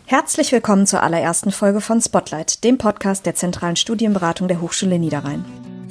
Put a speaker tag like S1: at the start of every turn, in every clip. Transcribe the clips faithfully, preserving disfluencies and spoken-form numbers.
S1: Herzlich willkommen zur allerersten Folge von Spotlight, dem Podcast der zentralen Studienberatung der Hochschule Niederrhein.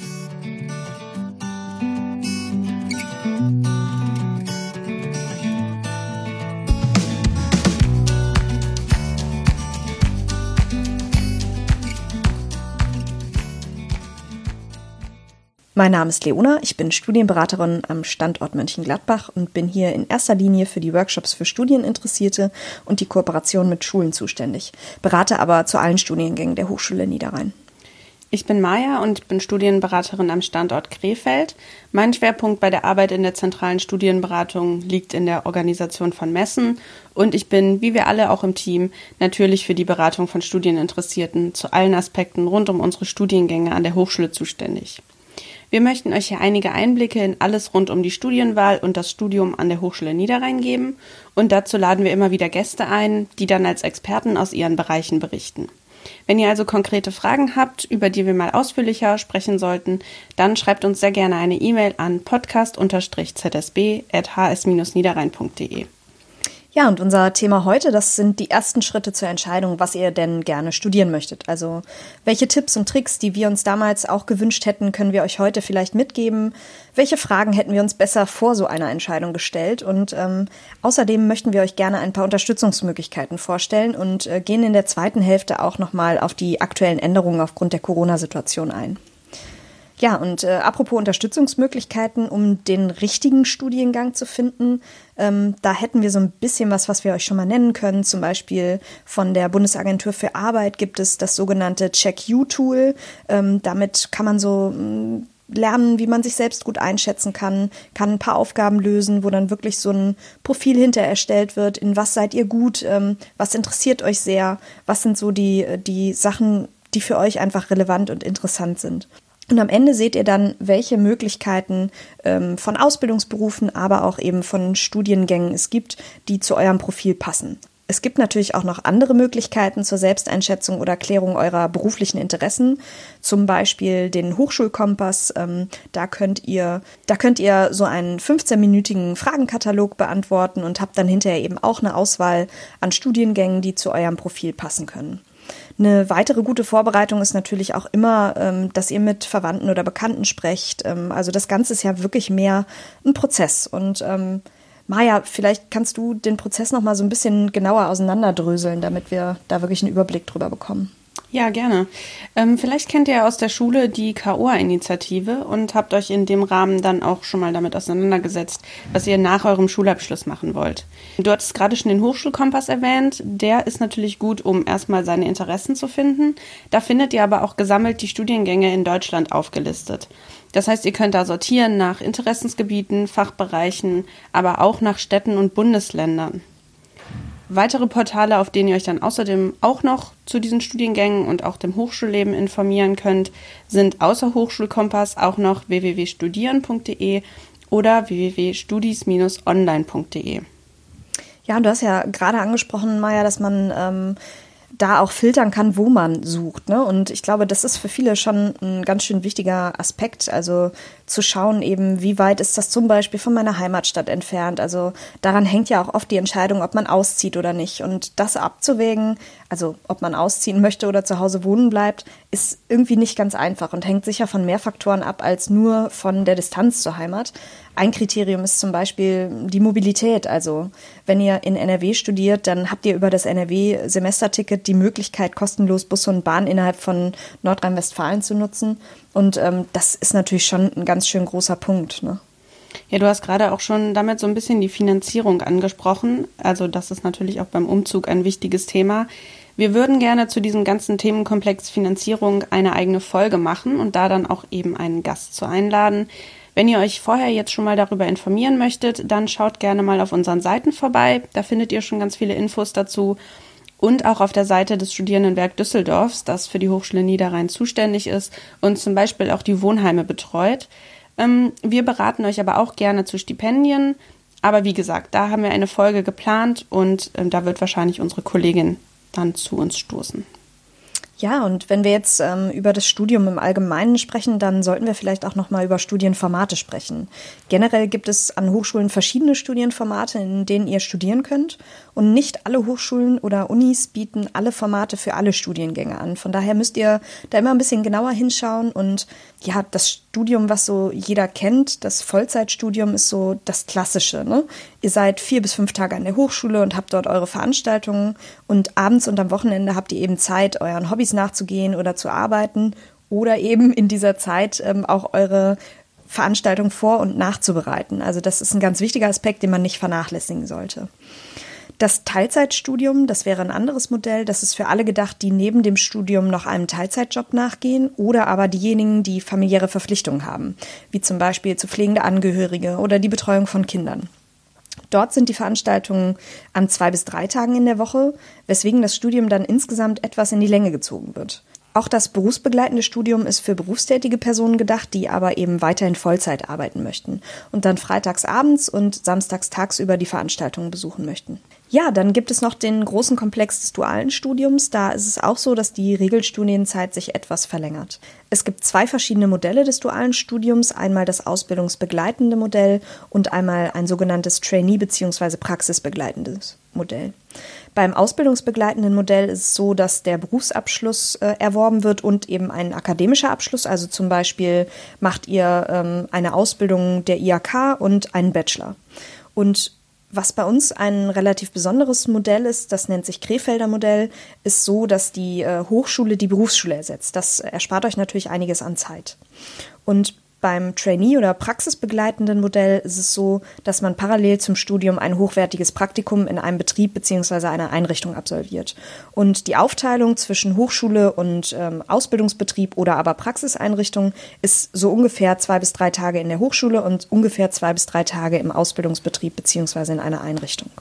S1: Mein Name ist Leona, ich bin Studienberaterin am Standort Mönchengladbach und bin hier in erster Linie für die Workshops für Studieninteressierte und die Kooperation mit Schulen zuständig, berate aber zu allen Studiengängen der Hochschule Niederrhein.
S2: Ich bin Maja und bin Studienberaterin am Standort Krefeld. Mein Schwerpunkt bei der Arbeit in der zentralen Studienberatung liegt in der Organisation von Messen und ich bin, wie wir alle auch im Team, natürlich für die Beratung von Studieninteressierten zu allen Aspekten rund um unsere Studiengänge an der Hochschule zuständig. Wir möchten euch hier einige Einblicke in alles rund um die Studienwahl und das Studium an der Hochschule Niederrhein geben und dazu laden wir immer wieder Gäste ein, die dann als Experten aus ihren Bereichen berichten. Wenn ihr also konkrete Fragen habt, über die wir mal ausführlicher sprechen sollten, dann schreibt uns sehr gerne eine E-Mail an podcast z s b at h s niederrhein punkt d e.
S1: Ja, und unser Thema heute, das sind die ersten Schritte zur Entscheidung, was ihr denn gerne studieren möchtet. Also welche Tipps und Tricks, die wir uns damals auch gewünscht hätten, können wir euch heute vielleicht mitgeben? Welche Fragen hätten wir uns besser vor so einer Entscheidung gestellt? Und ähm, außerdem möchten wir euch gerne ein paar Unterstützungsmöglichkeiten vorstellen und äh, gehen in der zweiten Hälfte auch nochmal auf die aktuellen Änderungen aufgrund der Corona-Situation ein. Ja, und äh, apropos Unterstützungsmöglichkeiten, um den richtigen Studiengang zu finden, ähm, da hätten wir so ein bisschen was, was wir euch schon mal nennen können. Zum Beispiel von der Bundesagentur für Arbeit gibt es das sogenannte Check-You-Tool. Ähm, damit kann man so mh, lernen, wie man sich selbst gut einschätzen kann, kann ein paar Aufgaben lösen, wo dann wirklich so ein Profil hinter erstellt wird. In was seid ihr gut? Ähm, was interessiert euch sehr? Was sind so die, die Sachen, die für euch einfach relevant und interessant sind? Und am Ende seht ihr dann, welche Möglichkeiten ähm, von Ausbildungsberufen, aber auch eben von Studiengängen es gibt, die zu eurem Profil passen. Es gibt natürlich auch noch andere Möglichkeiten zur Selbsteinschätzung oder Klärung eurer beruflichen Interessen, zum Beispiel den Hochschulkompass. Ähm, da könnt ihr, da könnt ihr so einen fünfzehnminütigen Fragenkatalog beantworten und habt dann hinterher eben auch eine Auswahl an Studiengängen, die zu eurem Profil passen können. Eine weitere gute Vorbereitung ist natürlich auch immer, ähm, dass ihr mit Verwandten oder Bekannten sprecht. Ähm, also das Ganze ist ja wirklich mehr ein Prozess. Und ähm, Maja, vielleicht kannst du den Prozess noch mal so ein bisschen genauer auseinanderdröseln, damit wir da wirklich einen Überblick drüber bekommen.
S2: Ja, gerne. Ähm, vielleicht kennt ihr aus der Schule die K O A-Initiative und habt euch in dem Rahmen dann auch schon mal damit auseinandergesetzt, was ihr nach eurem Schulabschluss machen wollt. Du hattest gerade schon den Hochschulkompass erwähnt. Der ist natürlich gut, um erstmal seine Interessen zu finden. Da findet ihr aber auch gesammelt die Studiengänge in Deutschland aufgelistet. Das heißt, ihr könnt da sortieren nach Interessensgebieten, Fachbereichen, aber auch nach Städten und Bundesländern. Weitere Portale, auf denen ihr euch dann außerdem auch noch zu diesen Studiengängen und auch dem Hochschulleben informieren könnt, sind außer Hochschulkompass auch noch w w w punkt studieren punkt d e oder w w w punkt studis Bindestrich online punkt d e.
S1: Ja, und du hast ja gerade angesprochen, Maja, dass man ähm, da auch filtern kann, wo man sucht, ne? Und ich glaube, das ist für viele schon ein ganz schön wichtiger Aspekt, also zu schauen eben, wie weit ist das zum Beispiel von meiner Heimatstadt entfernt. Also daran hängt ja auch oft die Entscheidung, ob man auszieht oder nicht. Und das abzuwägen, also ob man ausziehen möchte oder zu Hause wohnen bleibt, ist irgendwie nicht ganz einfach und hängt sicher von mehr Faktoren ab als nur von der Distanz zur Heimat. Ein Kriterium ist zum Beispiel die Mobilität. Also wenn ihr in N R W studiert, dann habt ihr über das N R W-Semesterticket die Möglichkeit, kostenlos Bus und Bahn innerhalb von Nordrhein-Westfalen zu nutzen. Und ähm, das ist natürlich schon ein ganz schön großer Punkt, ne?
S2: Ja, du hast gerade auch schon damit so ein bisschen die Finanzierung angesprochen. Also das ist natürlich auch beim Umzug ein wichtiges Thema. Wir würden gerne zu diesem ganzen Themenkomplex Finanzierung eine eigene Folge machen und da dann auch eben einen Gast zu einladen. Wenn ihr euch vorher jetzt schon mal darüber informieren möchtet, dann schaut gerne mal auf unseren Seiten vorbei. Da findet ihr schon ganz viele Infos dazu. Und auch auf der Seite des Studierendenwerk Düsseldorfs, das für die Hochschule Niederrhein zuständig ist und zum Beispiel auch die Wohnheime betreut. Ähm, wir beraten euch aber auch gerne zu Stipendien. Aber wie gesagt, da haben wir eine Folge geplant und ähm, da wird wahrscheinlich unsere Kollegin dann zu uns stoßen.
S1: Ja, und wenn wir jetzt ähm, über das Studium im Allgemeinen sprechen, dann sollten wir vielleicht auch noch mal über Studienformate sprechen. Generell gibt es an Hochschulen verschiedene Studienformate, in denen ihr studieren könnt. Und nicht alle Hochschulen oder Unis bieten alle Formate für alle Studiengänge an. Von daher müsst ihr da immer ein bisschen genauer hinschauen. Und ja, das Studium, was so jeder kennt, das Vollzeitstudium, ist so das Klassische, ne? Ihr seid vier bis fünf Tage an der Hochschule und habt dort eure Veranstaltungen. Und abends und am Wochenende habt ihr eben Zeit, euren Hobbys nachzugehen oder zu arbeiten. Oder eben in dieser Zeit ähm, auch eure Veranstaltung vor- und nachzubereiten. Also das ist ein ganz wichtiger Aspekt, den man nicht vernachlässigen sollte. Das Teilzeitstudium, das wäre ein anderes Modell. Das ist für alle gedacht, die neben dem Studium noch einem Teilzeitjob nachgehen oder aber diejenigen, die familiäre Verpflichtungen haben, wie zum Beispiel zu pflegende Angehörige oder die Betreuung von Kindern. Dort sind die Veranstaltungen an zwei bis drei Tagen in der Woche, weswegen das Studium dann insgesamt etwas in die Länge gezogen wird. Auch das berufsbegleitende Studium ist für berufstätige Personen gedacht, die aber eben weiterhin Vollzeit arbeiten möchten und dann freitags abends und samstags tagsüber die Veranstaltungen besuchen möchten. Ja, dann gibt es noch den großen Komplex des dualen Studiums. Da ist es auch so, dass die Regelstudienzeit sich etwas verlängert. Es gibt zwei verschiedene Modelle des dualen Studiums, einmal das ausbildungsbegleitende Modell und einmal ein sogenanntes Trainee- bzw. praxisbegleitendes Modell. Beim ausbildungsbegleitenden Modell ist es so, dass der Berufsabschluss äh, erworben wird und eben ein akademischer Abschluss. Also zum Beispiel macht ihr ähm, eine Ausbildung der I H K und einen Bachelor. Und was bei uns ein relativ besonderes Modell ist, das nennt sich Krefelder Modell, ist so, dass die äh, Hochschule die Berufsschule ersetzt. Das erspart euch natürlich einiges an Zeit. Und beim Trainee- oder praxisbegleitenden Modell ist es so, dass man parallel zum Studium ein hochwertiges Praktikum in einem Betrieb bzw. einer Einrichtung absolviert. Und die Aufteilung zwischen Hochschule und ähm, Ausbildungsbetrieb oder aber Praxiseinrichtung ist so ungefähr zwei bis drei Tage in der Hochschule und ungefähr zwei bis drei Tage im Ausbildungsbetrieb bzw. in einer Einrichtung.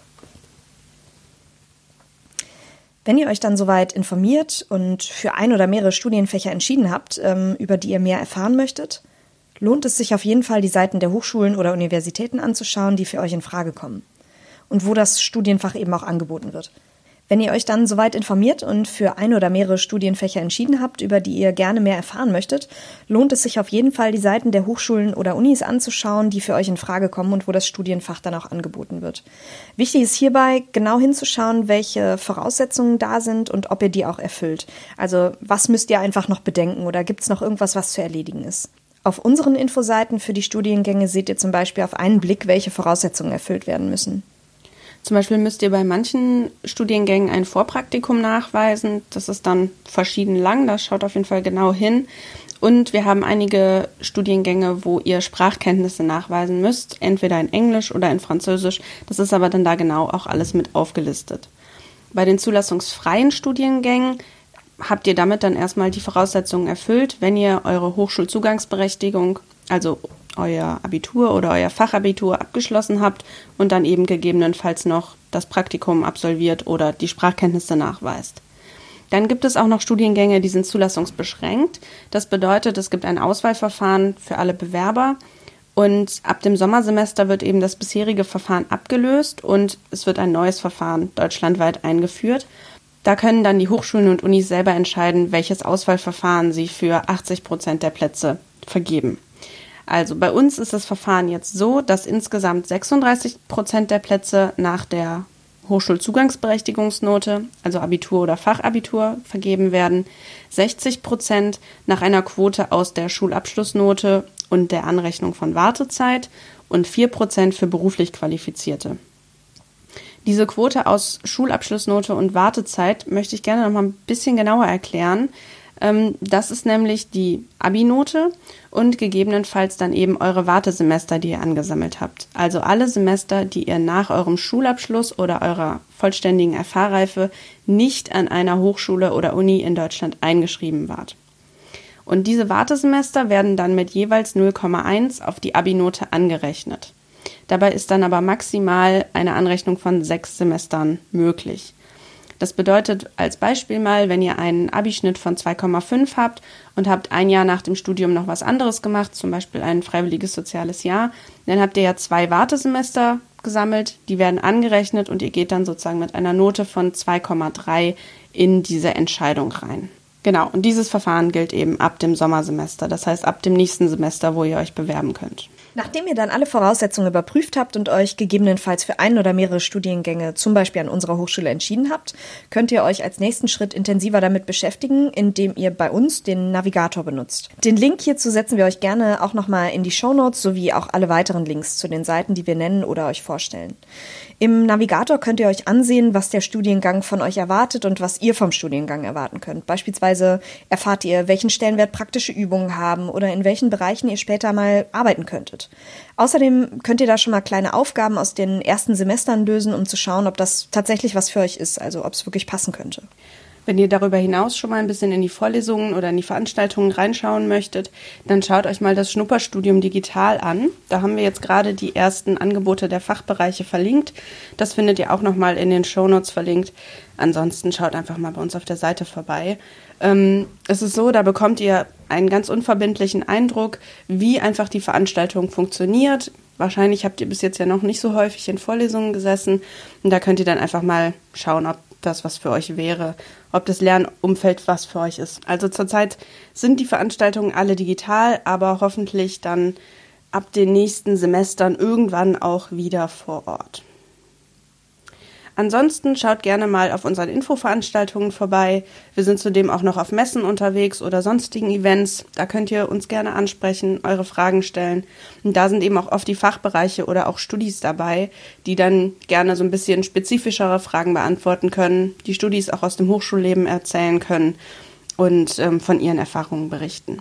S1: Wenn ihr euch dann soweit informiert und für ein oder mehrere Studienfächer entschieden habt, ähm, über die ihr mehr erfahren möchtet, lohnt es sich auf jeden Fall, die Seiten der Hochschulen oder Universitäten anzuschauen, die für euch in Frage kommen und wo das Studienfach eben auch angeboten wird. Wenn ihr euch dann soweit informiert und für ein oder mehrere Studienfächer entschieden habt, über die ihr gerne mehr erfahren möchtet, lohnt es sich auf jeden Fall, die Seiten der Hochschulen oder Unis anzuschauen, die für euch in Frage kommen und wo das Studienfach dann auch angeboten wird. Wichtig ist hierbei, genau hinzuschauen, welche Voraussetzungen da sind und ob ihr die auch erfüllt. Also was müsst ihr einfach noch bedenken oder gibt es noch irgendwas, was zu erledigen ist? Auf unseren Infoseiten für die Studiengänge seht ihr zum Beispiel auf einen Blick, welche Voraussetzungen erfüllt werden müssen.
S2: Zum Beispiel müsst ihr bei manchen Studiengängen ein Vorpraktikum nachweisen. Das ist dann verschieden lang, da schaut auf jeden Fall genau hin. Und wir haben einige Studiengänge, wo ihr Sprachkenntnisse nachweisen müsst, entweder in Englisch oder in Französisch. Das ist aber dann da genau auch alles mit aufgelistet. Bei den zulassungsfreien Studiengängen habt ihr damit dann erstmal die Voraussetzungen erfüllt, wenn ihr eure Hochschulzugangsberechtigung, also euer Abitur oder euer Fachabitur abgeschlossen habt und dann eben gegebenenfalls noch das Praktikum absolviert oder die Sprachkenntnisse nachweist. Dann gibt es auch noch Studiengänge, die sind zulassungsbeschränkt. Das bedeutet, es gibt ein Auswahlverfahren für alle Bewerber und ab dem Sommersemester wird eben das bisherige Verfahren abgelöst und es wird ein neues Verfahren deutschlandweit eingeführt. Da können dann die Hochschulen und Unis selber entscheiden, welches Auswahlverfahren sie für achtzig Prozent der Plätze vergeben. Also bei uns ist das Verfahren jetzt so, dass insgesamt sechsunddreißig Prozent der Plätze nach der Hochschulzugangsberechtigungsnote, also Abitur oder Fachabitur, vergeben werden, sechzig Prozent nach einer Quote aus der Schulabschlussnote und der Anrechnung von Wartezeit und vier Prozent für beruflich Qualifizierte. Diese Quote aus Schulabschlussnote und Wartezeit möchte ich gerne noch mal ein bisschen genauer erklären. Das ist nämlich die Abi-Note und gegebenenfalls dann eben eure Wartesemester, die ihr angesammelt habt. Also alle Semester, die ihr nach eurem Schulabschluss oder eurer vollständigen F H-Reife nicht an einer Hochschule oder Uni in Deutschland eingeschrieben wart. Und diese Wartesemester werden dann mit jeweils null Komma eins auf die Abi-Note angerechnet. Dabei ist dann aber maximal eine Anrechnung von sechs Semestern möglich. Das bedeutet als Beispiel mal, wenn ihr einen Abischnitt von zwei Komma fünf habt und habt ein Jahr nach dem Studium noch was anderes gemacht, zum Beispiel ein freiwilliges soziales Jahr, dann habt ihr ja zwei Wartesemester gesammelt, die werden angerechnet und ihr geht dann sozusagen mit einer Note von zwei Komma drei in diese Entscheidung rein. Genau, und dieses Verfahren gilt eben ab dem Sommersemester, das heißt ab dem nächsten Semester, wo ihr euch bewerben könnt.
S1: Nachdem ihr dann alle Voraussetzungen überprüft habt und euch gegebenenfalls für ein oder mehrere Studiengänge zum Beispiel an unserer Hochschule entschieden habt, könnt ihr euch als nächsten Schritt intensiver damit beschäftigen, indem ihr bei uns den Navigator benutzt. Den Link hierzu setzen wir euch gerne auch nochmal in die Shownotes sowie auch alle weiteren Links zu den Seiten, die wir nennen oder euch vorstellen. Im Navigator könnt ihr euch ansehen, was der Studiengang von euch erwartet und was ihr vom Studiengang erwarten könnt. Beispielsweise erfahrt ihr, welchen Stellenwert praktische Übungen haben oder in welchen Bereichen ihr später mal arbeiten könntet. Außerdem könnt ihr da schon mal kleine Aufgaben aus den ersten Semestern lösen, um zu schauen, ob das tatsächlich was für euch ist, also ob es wirklich passen könnte.
S2: Wenn ihr darüber hinaus schon mal ein bisschen in die Vorlesungen oder in die Veranstaltungen reinschauen möchtet, dann schaut euch mal das Schnupperstudium digital an. Da haben wir jetzt gerade die ersten Angebote der Fachbereiche verlinkt. Das findet ihr auch nochmal in den Shownotes verlinkt. Ansonsten schaut einfach mal bei uns auf der Seite vorbei. Ähm, es ist so, da bekommt ihr einen ganz unverbindlichen Eindruck, wie einfach die Veranstaltung funktioniert. Wahrscheinlich habt ihr bis jetzt ja noch nicht so häufig in Vorlesungen gesessen. Und da könnt ihr dann einfach mal schauen, ob das was für euch wäre, ob das Lernumfeld was für euch ist. Also zurzeit sind die Veranstaltungen alle digital, aber hoffentlich dann ab den nächsten Semestern irgendwann auch wieder vor Ort. Ansonsten schaut gerne mal auf unseren Infoveranstaltungen vorbei. Wir sind zudem auch noch auf Messen unterwegs oder sonstigen Events. Da könnt ihr uns gerne ansprechen, eure Fragen stellen. Und da sind eben auch oft die Fachbereiche oder auch Studis dabei, die dann gerne so ein bisschen spezifischere Fragen beantworten können, die Studis auch aus dem Hochschulleben erzählen können und ähm, von ihren Erfahrungen berichten.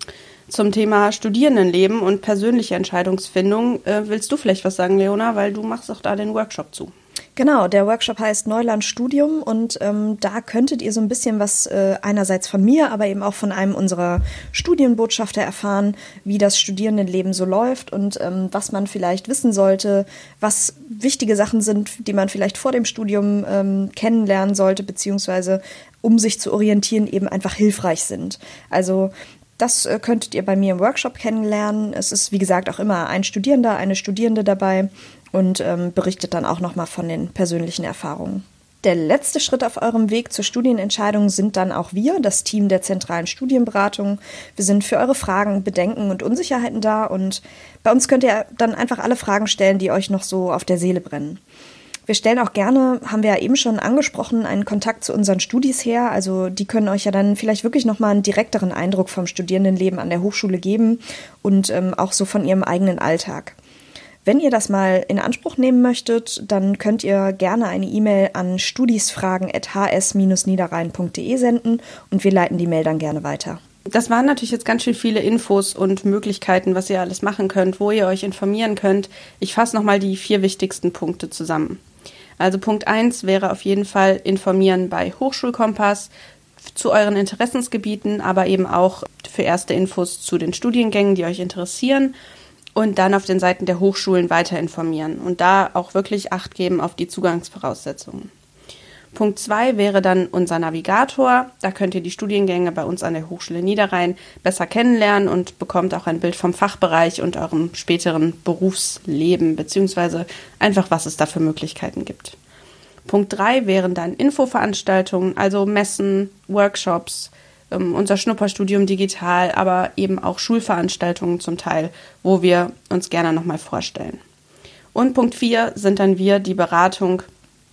S2: Zum Thema Studierendenleben und persönliche Entscheidungsfindung äh, willst du vielleicht was sagen, Leona, weil du machst auch da den Workshop zu.
S1: Genau, der Workshop heißt Neuland Studium und ähm, da könntet ihr so ein bisschen was äh, einerseits von mir, aber eben auch von einem unserer Studienbotschafter erfahren, wie das Studierendenleben so läuft und ähm, was man vielleicht wissen sollte, was wichtige Sachen sind, die man vielleicht vor dem Studium ähm, kennenlernen sollte, beziehungsweise um sich zu orientieren eben einfach hilfreich sind. Also das äh, könntet ihr bei mir im Workshop kennenlernen. Es ist, wie gesagt, auch immer ein Studierender, eine Studierende dabei und ähm, berichtet dann auch nochmal von den persönlichen Erfahrungen. Der letzte Schritt auf eurem Weg zur Studienentscheidung sind dann auch wir, das Team der zentralen Studienberatung. Wir sind für eure Fragen, Bedenken und Unsicherheiten da und bei uns könnt ihr dann einfach alle Fragen stellen, die euch noch so auf der Seele brennen. Wir stellen auch gerne, haben wir ja eben schon angesprochen, einen Kontakt zu unseren Studis her. Also die können euch ja dann vielleicht wirklich nochmal einen direkteren Eindruck vom Studierendenleben an der Hochschule geben und ähm, auch so von ihrem eigenen Alltag. Wenn ihr das mal in Anspruch nehmen möchtet, dann könnt ihr gerne eine E-Mail an studisfragen at h s dash niederrhein punkt d e senden und wir leiten die Mail dann gerne weiter.
S2: Das waren natürlich jetzt ganz schön viele Infos und Möglichkeiten, was ihr alles machen könnt, wo ihr euch informieren könnt. Ich fasse nochmal die vier wichtigsten Punkte zusammen. Also Punkt eins wäre auf jeden Fall informieren bei Hochschulkompass zu euren Interessensgebieten, aber eben auch für erste Infos zu den Studiengängen, die euch interessieren. Und dann auf den Seiten der Hochschulen weiter informieren und da auch wirklich Acht geben auf die Zugangsvoraussetzungen. Punkt zwei wäre dann unser Navigator. Da könnt ihr die Studiengänge bei uns an der Hochschule Niederrhein besser kennenlernen und bekommt auch ein Bild vom Fachbereich und eurem späteren Berufsleben, beziehungsweise einfach, was es da für Möglichkeiten gibt. Punkt drei wären dann Infoveranstaltungen, also Messen, Workshops, unser Schnupperstudium digital, aber eben auch Schulveranstaltungen zum Teil, wo wir uns gerne nochmal vorstellen. Und Punkt vier sind dann wir, die Beratung,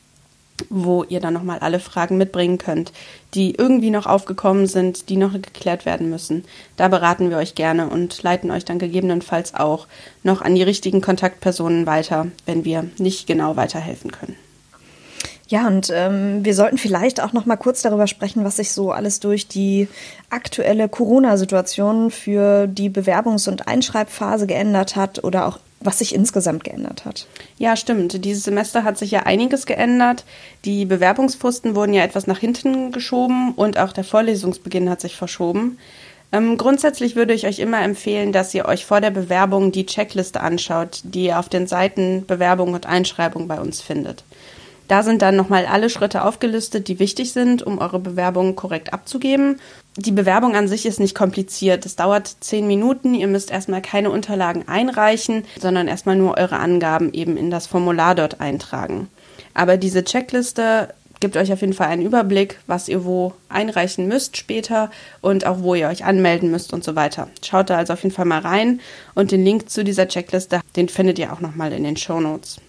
S2: wo ihr dann nochmal alle Fragen mitbringen könnt, die irgendwie noch aufgekommen sind, die noch geklärt werden müssen. Da beraten wir euch gerne und leiten euch dann gegebenenfalls auch noch an die richtigen Kontaktpersonen weiter, wenn wir nicht genau weiterhelfen können.
S1: Ja, und ähm, wir sollten vielleicht auch noch mal kurz darüber sprechen, was sich so alles durch die aktuelle Corona-Situation für die Bewerbungs- und Einschreibphase geändert hat oder auch was sich insgesamt geändert hat.
S2: Ja, stimmt. Dieses Semester hat sich ja einiges geändert. Die Bewerbungsfristen wurden ja etwas nach hinten geschoben und auch der Vorlesungsbeginn hat sich verschoben. Ähm, grundsätzlich würde ich euch immer empfehlen, dass ihr euch vor der Bewerbung die Checkliste anschaut, die ihr auf den Seiten Bewerbung und Einschreibung bei uns findet. Da sind dann nochmal alle Schritte aufgelistet, die wichtig sind, um eure Bewerbung korrekt abzugeben. Die Bewerbung an sich ist nicht kompliziert. Es dauert zehn Minuten. Ihr müsst erstmal keine Unterlagen einreichen, sondern erstmal nur eure Angaben eben in das Formular dort eintragen. Aber diese Checkliste gibt euch auf jeden Fall einen Überblick, was ihr wo einreichen müsst später und auch wo ihr euch anmelden müsst und so weiter. Schaut da also auf jeden Fall mal rein und den Link zu dieser Checkliste, den findet ihr auch nochmal in den Shownotes.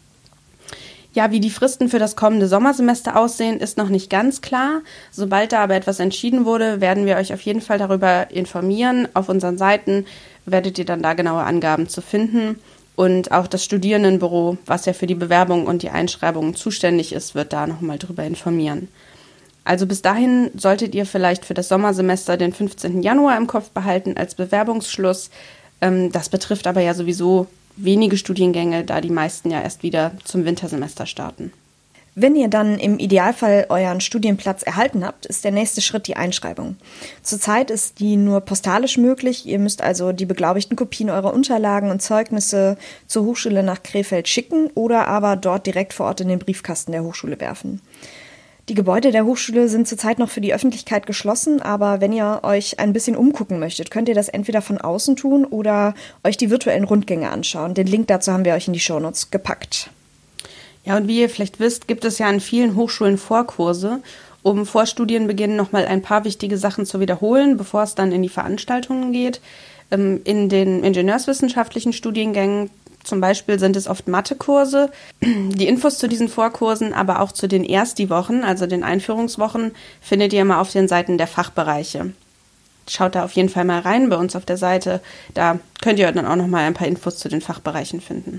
S2: Ja, wie die Fristen für das kommende Sommersemester aussehen, ist noch nicht ganz klar. Sobald da aber etwas entschieden wurde, werden wir euch auf jeden Fall darüber informieren. Auf unseren Seiten werdet ihr dann da genaue Angaben zu finden. Und auch das Studierendenbüro, was ja für die Bewerbung und die Einschreibungen zuständig ist, wird da nochmal drüber informieren. Also bis dahin solltet ihr vielleicht für das Sommersemester den fünfzehnten Januar im Kopf behalten als Bewerbungsschluss. Das betrifft aber ja sowieso wenige Studiengänge, da die meisten ja erst wieder zum Wintersemester starten.
S1: Wenn ihr dann im Idealfall euren Studienplatz erhalten habt, ist der nächste Schritt die Einschreibung. Zurzeit ist die nur postalisch möglich. Ihr müsst also die beglaubigten Kopien eurer Unterlagen und Zeugnisse zur Hochschule nach Krefeld schicken oder aber dort direkt vor Ort in den Briefkasten der Hochschule werfen. Die Gebäude der Hochschule sind zurzeit noch für die Öffentlichkeit geschlossen, aber wenn ihr euch ein bisschen umgucken möchtet, könnt ihr das entweder von außen tun oder euch die virtuellen Rundgänge anschauen. Den Link dazu haben wir euch in die Shownotes gepackt.
S2: Ja, und wie ihr vielleicht wisst, gibt es ja an vielen Hochschulen Vorkurse, um vor Studienbeginn nochmal ein paar wichtige Sachen zu wiederholen, bevor es dann in die Veranstaltungen geht. In den ingenieurswissenschaftlichen Studiengängen zum Beispiel sind es oft Mathekurse. Die Infos zu diesen Vorkursen, aber auch zu den Ersti-Wochen, also den Einführungswochen, findet ihr immer auf den Seiten der Fachbereiche. Schaut da auf jeden Fall mal rein bei uns auf der Seite. Da könnt ihr dann auch noch mal ein paar Infos zu den Fachbereichen finden.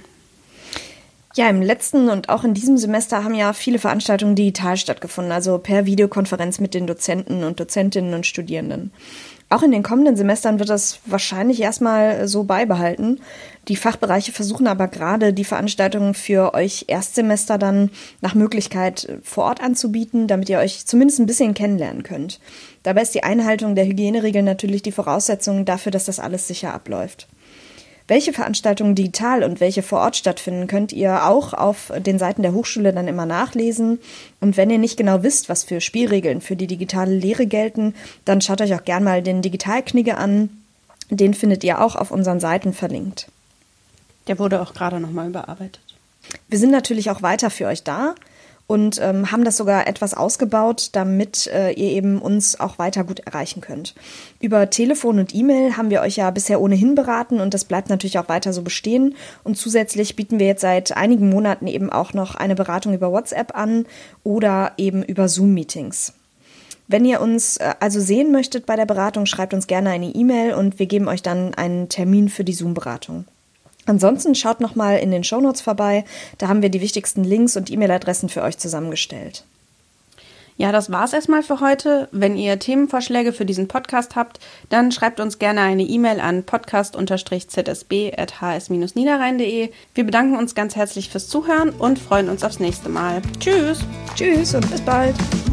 S1: Ja, im letzten und auch in diesem Semester haben ja viele Veranstaltungen digital stattgefunden, also per Videokonferenz mit den Dozenten und Dozentinnen und Studierenden. Auch in den kommenden Semestern wird das wahrscheinlich erstmal so beibehalten. Die Fachbereiche versuchen aber gerade, die Veranstaltungen für euch Erstsemester dann nach Möglichkeit vor Ort anzubieten, damit ihr euch zumindest ein bisschen kennenlernen könnt. Dabei ist die Einhaltung der Hygieneregeln natürlich die Voraussetzung dafür, dass das alles sicher abläuft. Welche Veranstaltungen digital und welche vor Ort stattfinden, könnt ihr auch auf den Seiten der Hochschule dann immer nachlesen. Und wenn ihr nicht genau wisst, was für Spielregeln für die digitale Lehre gelten, dann schaut euch auch gern mal den Digitalknigge an. Den findet ihr auch auf unseren Seiten verlinkt.
S2: Der wurde auch gerade nochmal überarbeitet.
S1: Wir sind natürlich auch weiter für euch da und ähm, haben das sogar etwas ausgebaut, damit äh, ihr eben uns auch weiter gut erreichen könnt. Über Telefon und E-Mail haben wir euch ja bisher ohnehin beraten und das bleibt natürlich auch weiter so bestehen. Und zusätzlich bieten wir jetzt seit einigen Monaten eben auch noch eine Beratung über WhatsApp an oder eben über Zoom-Meetings. Wenn ihr uns äh, also sehen möchtet bei der Beratung, schreibt uns gerne eine E-Mail und wir geben euch dann einen Termin für die Zoom-Beratung. Ansonsten schaut nochmal in den Shownotes vorbei, da haben wir die wichtigsten Links und E-Mail-Adressen für euch zusammengestellt.
S2: Ja, das war's erstmal für heute. Wenn ihr Themenvorschläge für diesen Podcast habt, dann schreibt uns gerne eine E-Mail an podcast z s b at h s bindestrich niederrhein punkt d e. Wir bedanken uns ganz herzlich fürs Zuhören und freuen uns aufs nächste Mal. Tschüss!
S1: Tschüss und bis bald!